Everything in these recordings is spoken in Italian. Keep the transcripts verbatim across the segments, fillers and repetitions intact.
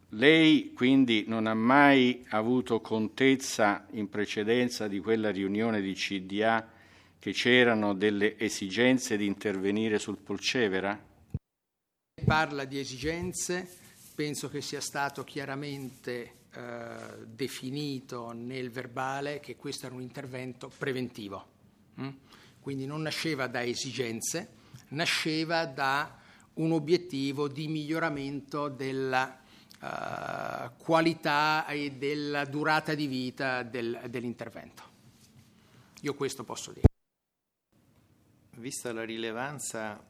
Lei quindi non ha mai avuto contezza in precedenza di quella riunione di C D A che c'erano delle esigenze di intervenire sul Polcevera? Parla di esigenze, penso che sia stato chiaramente eh, definito nel verbale che questo era un intervento preventivo. Mm? Quindi non nasceva da esigenze, nasceva da un obiettivo di miglioramento della Uh, qualità e della durata di vita del, dell'intervento. Io questo posso dire. Vista la rilevanza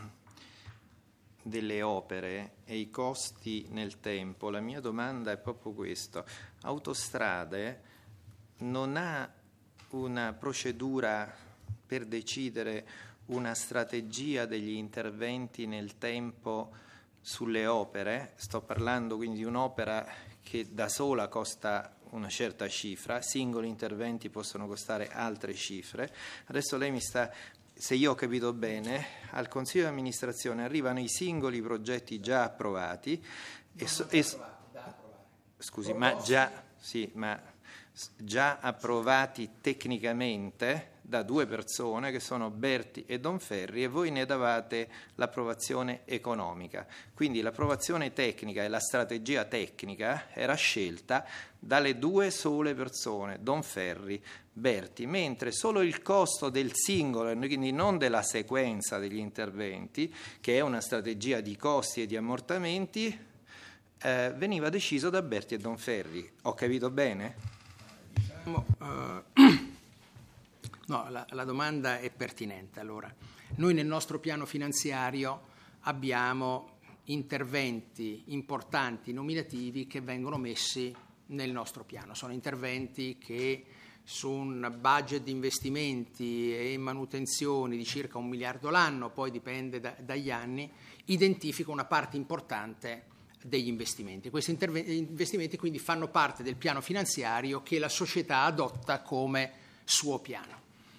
delle opere e i costi nel tempo, la mia domanda è proprio questo. Autostrade non ha una procedura per decidere una strategia degli interventi nel tempo sulle opere? Sto parlando quindi di un'opera che da sola costa una certa cifra, singoli interventi possono costare altre cifre. Adesso lei mi sta, se io ho capito bene, al Consiglio di amministrazione arrivano i singoli progetti già approvati e, so, e scusi, ma già, sì, ma già approvati tecnicamente da due persone che sono Berti e Donferri, e voi ne davate l'approvazione economica. Quindi l'approvazione tecnica e la strategia tecnica era scelta dalle due sole persone, Donferri, Berti, mentre solo il costo del singolo, quindi non della sequenza degli interventi, che è una strategia di costi e di ammortamenti, eh, veniva deciso da Berti e Donferri. Ho capito bene? Diciamo, uh... No, la, la domanda è pertinente. Allora, noi nel nostro piano finanziario abbiamo interventi importanti nominativi che vengono messi nel nostro piano. Sono interventi che su un budget di investimenti e manutenzioni di circa un miliardo l'anno, poi dipende da, dagli anni, identifica una parte importante degli investimenti. Questi interve- investimenti quindi fanno parte del piano finanziario che la società adotta come suo piano.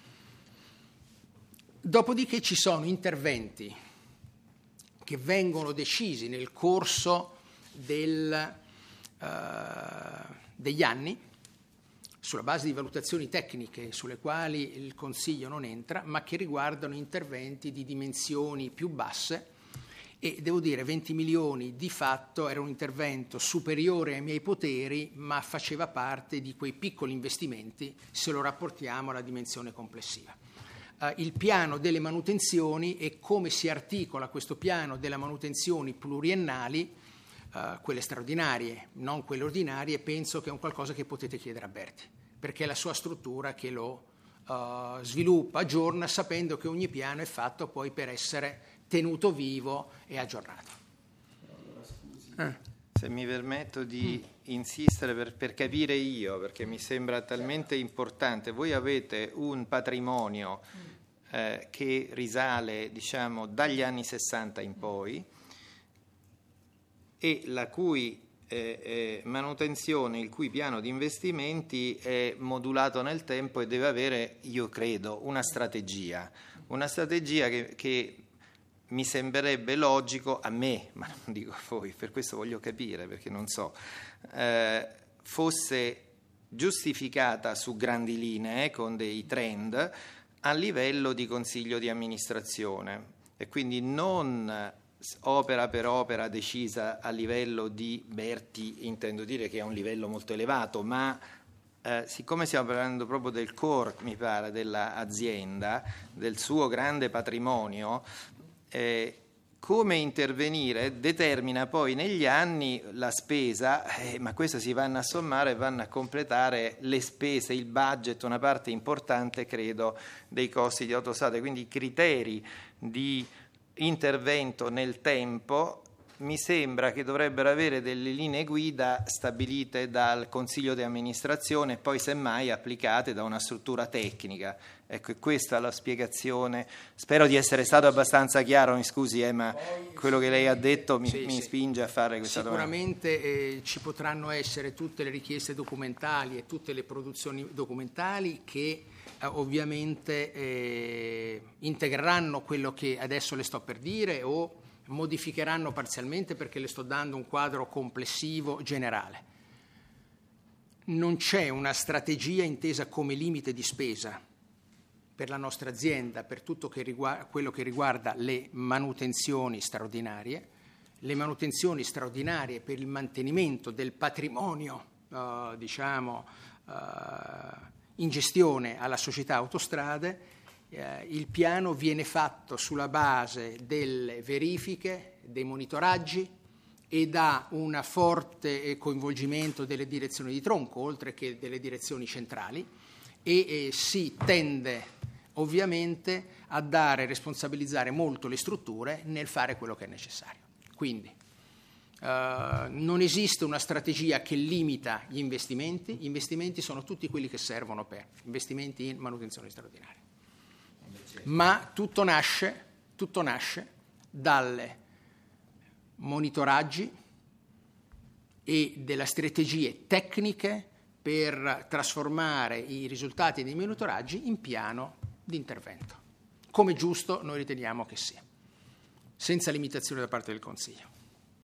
Dopodiché ci sono interventi che vengono decisi nel corso del, uh, degli anni sulla base di valutazioni tecniche sulle quali il Consiglio non entra, ma che riguardano interventi di dimensioni più basse, e devo dire venti milioni di fatto era un intervento superiore ai miei poteri, ma faceva parte di quei piccoli investimenti se lo rapportiamo alla dimensione complessiva. Uh, il piano delle manutenzioni e come si articola questo piano delle manutenzioni pluriennali, uh, quelle straordinarie, non quelle ordinarie, penso che è un qualcosa che potete chiedere a Berti, perché è la sua struttura che lo uh, sviluppa, aggiorna, sapendo che ogni piano è fatto poi per essere tenuto vivo e aggiornato. Eh. Se mi permetto di mm. insistere per, per capire io, perché mi sembra talmente importante, voi avete un patrimonio eh, che risale, diciamo, dagli anni sessanta in poi e la cui eh, eh, manutenzione, il cui piano di investimenti è modulato nel tempo e deve avere, io credo, una strategia, una strategia che, che mi sembrerebbe logico a me, ma non dico a voi, per questo voglio capire, perché non so, eh, fosse giustificata su grandi linee, con dei trend, a livello di consiglio di amministrazione, e quindi non opera per opera decisa a livello di Berti, intendo dire che è un livello molto elevato, ma eh, siccome stiamo parlando proprio del core, mi pare, dell'azienda, del suo grande patrimonio, Eh, come intervenire determina poi negli anni la spesa, eh, ma queste si vanno a sommare e vanno a completare le spese, il budget, una parte importante credo dei costi di autostrade, quindi i criteri di intervento nel tempo mi sembra che dovrebbero avere delle linee guida stabilite dal Consiglio di amministrazione e poi semmai applicate da una struttura tecnica. Ecco, è questa la spiegazione. Spero di essere stato abbastanza chiaro, mi scusi, eh, ma quello che lei ha detto mi, sì, mi sì. spinge a fare questa Sicuramente, domanda. Sicuramente eh, ci potranno essere tutte le richieste documentali e tutte le produzioni documentali che eh, ovviamente eh, integreranno quello che adesso le sto per dire o modificheranno parzialmente perché le sto dando un quadro complessivo generale. Non c'è una strategia intesa come limite di spesa per la nostra azienda, per tutto che riguarda, quello che riguarda le manutenzioni straordinarie, le manutenzioni straordinarie per il mantenimento del patrimonio, eh, diciamo, eh, in gestione alla società Autostrade. Eh, il piano viene fatto sulla base delle verifiche, dei monitoraggi e da un forte coinvolgimento delle direzioni di tronco, oltre che delle direzioni centrali, e eh, si tende ovviamente a dare e responsabilizzare molto le strutture nel fare quello che è necessario. Quindi eh, non esiste una strategia che limita gli investimenti, gli investimenti sono tutti quelli che servono per investimenti in manutenzione straordinaria. Ma tutto nasce, tutto nasce dalle monitoraggi e delle strategie tecniche per trasformare i risultati dei monitoraggi in piano di intervento, come giusto noi riteniamo che sia, senza limitazione da parte del Consiglio.